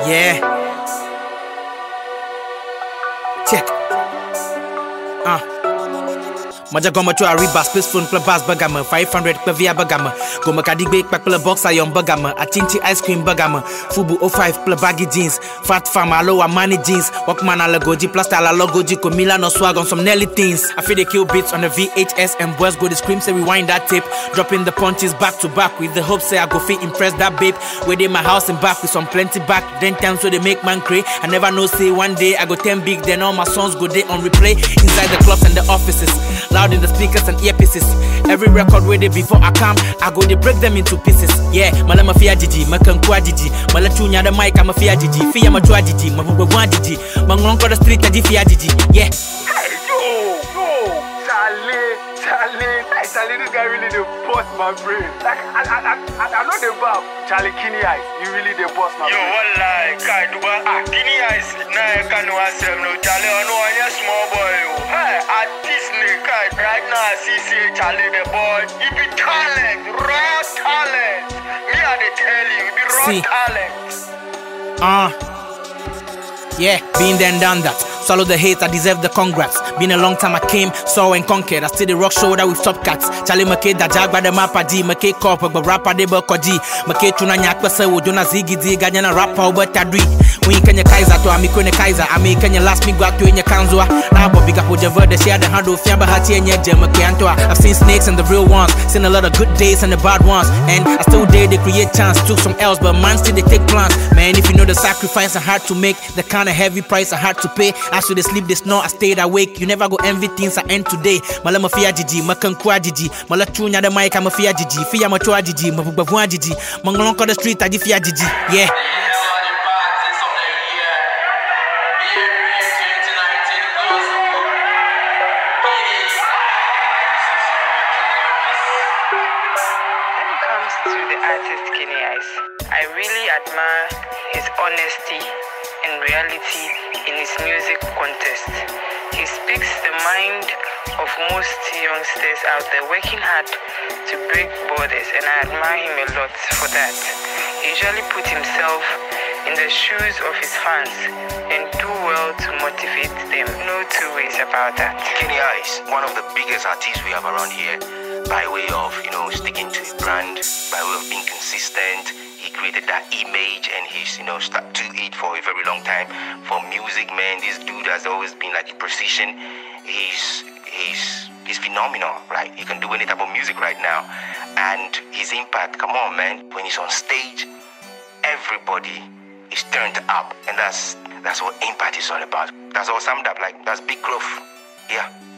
Yeah. Check. Maja goma to a rebus, peaceful plebas bagama, 500 plevia bagama, goma kadigbe pakla box iron bagama, a chinchi ice cream bagama, fubu 05 plebaggy jeans, fat farm aloha money jeans, walkman alagoji, plaster ala logoji, comila no swag on some Nelly things. I feel they kill beats on the VHS and boys go the scream, say rewind that tape, dropping the punches back to back with the hope say I go fit impress that babe. Where they my house and back with some plenty back, then times so they make man cray. I never know say one day I go 10 big, then all my songs go there on replay inside the clubs and the offices. Loud in the speakers and earpieces. Every record where they before I come, I go they break them into pieces. Yeah, malama fia jiji, makankwa jiji, malatunya the mic I'm a fia jiji, fia machua jiji, mabuwa jiji, mangon the street and fia jiji. Yeah. Hey yo, Charlie, this guy really the boss my brain. Like I know the bab, Charlie Kini Ice, you really the boss my brain. Yo, wallahi, kai duba, Kini Ice, na kanu asem no Charlie, I know I'm a small boy. Hey, artist ne kai, right now I see Charlie the boy. He be talent, raw talent. Me I dey tell you, he be raw talent. Yeah, been there and done that. Swallow the hate, I deserve the congrats. Been a long time I came, saw and conquered. I still the rock shoulder with top cats. Charlie McKay, that jag by the mapa G. McKay corporate, but rapper de Bokoji. McKay tuna nyakwa se wo jona zigi di ganyana rapper over tadri. When Kenya Kaiser to Amiko ne Kaiser, I make Kenya last me go to in your kanzwa. Now Bobby got Hoja the share the handle Fiamba Hati and Yet McKay. I've seen snakes and the real ones, seen a lot of good days and the bad ones. And I still dare they create chance, took some else, but man still they take plans. Man, if you know the sacrifice I had to make, the kind of heavy price I had to pay. As they sleep, they snore, I stayed awake. You never go envy things I end today. Malama fia jiji, makankwa jiji, malatunya the mic I'm a fia jiji, fia machua jiji, mabuwa jiji, mangolonko the street I fia jiji. Yeah. To the artist Kini Ice, I really admire his honesty and reality in his music contest. He speaks the mind of most youngsters out there working hard to break borders, and I admire him a lot for that. He usually puts himself in the shoes of his fans and do well to motivate them. No two ways about that. Kini Ice, one of the biggest artists we have around here, by way of, sticking to his brand, by way of being consistent. He created that image and he's, stuck to it for a very long time. For music, man, this dude has always been like a precision. He's phenomenal, right? He can do any type of music right now. And his impact, come on, man. When he's on stage, everybody is turned up. And that's what impact is all about. That's all summed up, like, that's big growth. Yeah.